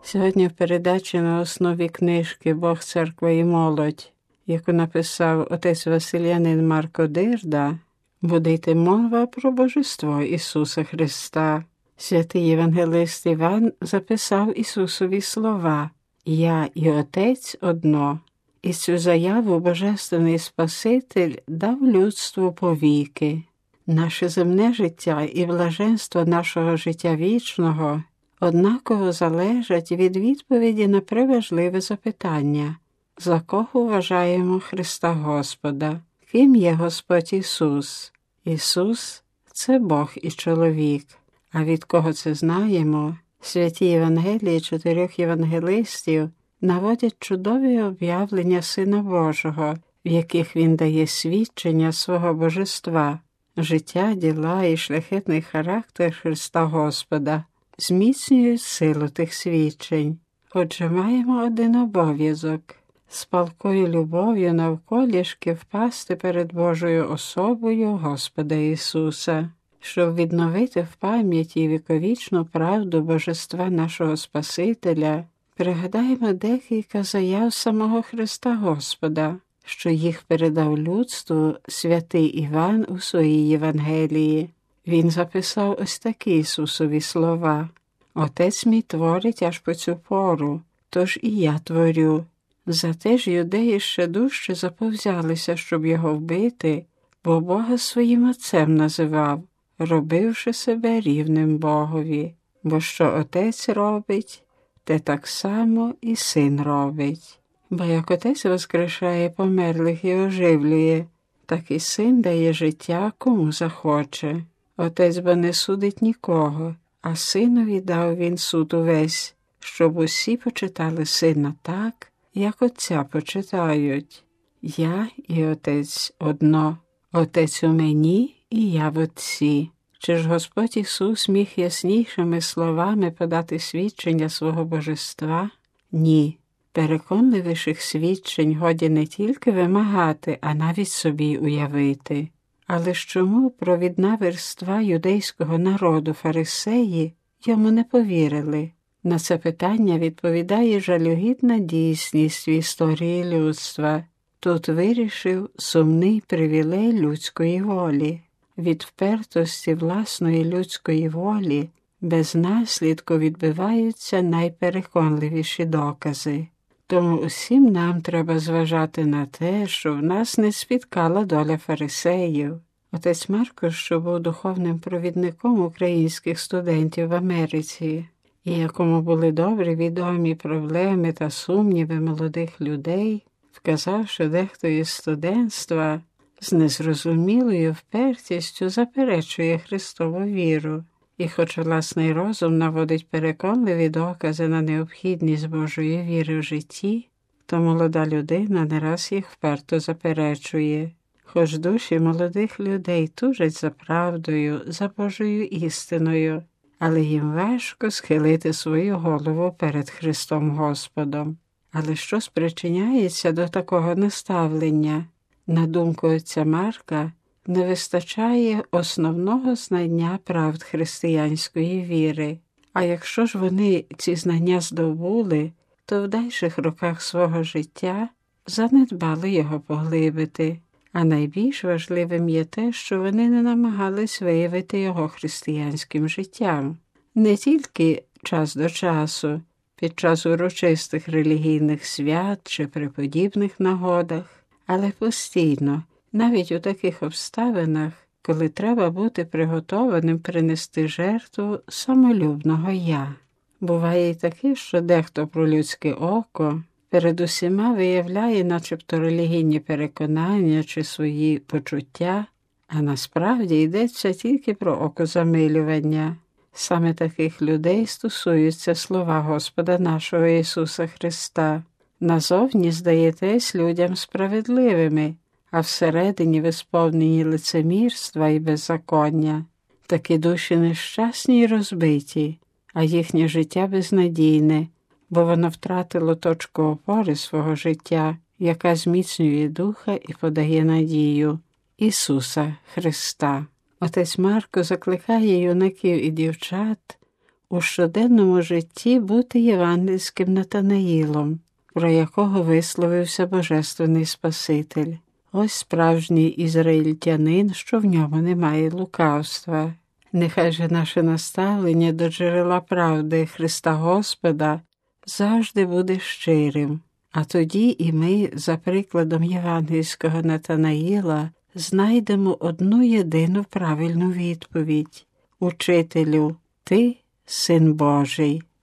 Сьогодні в передачі на основі книжки «Бог, церква і молодь», яку написав отець Василянин Марко Дирда, буде йти мова про божество Ісуса Христа. Святий євангелист Іван записав Ісусові слова «Я і Отець одно». І цю заяву Божественний Спаситель дав людству повіки. Наше земне життя і блаженство нашого життя вічного однаково залежать від відповіді на приважливе запитання: за кого вважаємо Христа Господа? Ким є Господь Ісус? Ісус – це Бог і чоловік. А від кого це знаємо? Святі Євангелії 4 євангелистів наводять чудові об'явлення Сина Божого, в яких Він дає свідчення свого божества. Життя, діла і шляхетний характер Христа Господа зміцнюють силу тих свідчень. Отже, маємо один обов'язок – з палкою любов'ю навколішки впасти перед Божою особою Господа Ісуса. Щоб відновити в пам'яті віковічну правду божества нашого Спасителя, пригадаємо декілька заяв самого Христа Господа, що їх передав людству святий Іван у своїй Євангелії. Він записав ось такі Ісусові слова: «Отець мій творить аж по цю пору, тож і я творю». Зате ж юдеї ще дужче заповзялися, щоб його вбити, бо Бога своїм Отцем називав, робивши себе рівним Богові. Бо що Отець робить, те так само і Син робить. Бо як Отець воскрешає померлих і оживлює, так і Син дає життя кому захоче. Отець бо не судить нікого, а Синові дав Він суд увесь, щоб усі почитали Сина так, як Отця почитають. Я і Отець одно, Отець у мені і я в Отці. Чи ж Господь Ісус міг яснішими словами подати свідчення свого божества? Ні. Переконливіших свідчень годі не тільки вимагати, а навіть собі уявити. Але ж чому провідна верства юдейського народу фарисеї йому не повірили? На це питання відповідає жалюгідна дійсність в історії людства. Тут вирішив сумний привілей людської волі. Від впертості власної людської волі без наслідку відбиваються найпереконливіші докази. Тому усім нам треба зважати на те, що в нас не спіткала доля фарисеїв. Отець Марко, що був духовним провідником українських студентів в Америці, і якому були добре відомі проблеми та сумніви молодих людей, вказав, що дехто із студентства з незрозумілою впертістю заперечує Христову віру. І хоч власний розум наводить переконливі докази на необхідність Божої віри в житті, то молода людина не раз їх вперто заперечує. Хоч душі молодих людей тужать за правдою, за Божою істиною, але їм важко схилити свою голову перед Христом Господом. Але що спричиняється до такого наставлення? На думку отця Марка, не вистачає основного знання правд християнської віри. А якщо ж вони ці знання здобули, то в дальших роках свого життя занедбали його поглибити. А найбільш важливим є те, що вони не намагались виявити його християнським життям. Не тільки час до часу, під час урочистих релігійних свят чи при подібних нагодах, але постійно, навіть у таких обставинах, коли треба бути приготованим принести жертву самолюбного «я». Буває й таке, що дехто про людське око перед усіма виявляє начебто релігійні переконання чи свої почуття, а насправді йдеться тільки про окозамилювання. Саме таких людей стосуються слова Господа нашого Ісуса Христа. Назовні здаєтесь людям справедливими, а всередині ви сповнені лицемірства і беззаконня. Такі душі нещасні й розбиті, а їхнє життя безнадійне, бо воно втратило точку опори свого життя, яка зміцнює духа і подає надію – Ісуса Христа. Отець Марко закликає юнаків і дівчат у щоденному житті бути євангельським Натанаїлом, про якого висловився Божественний Спаситель. Ось справжній ізраїльтянин, що в ньому немає лукавства. Нехай же наше наставлення до джерела правди Христа Господа завжди буде щирим. А тоді і ми, за прикладом євангельського Натанаїла, знайдемо одну єдину правильну відповідь. Учителю, ти – Син Божий.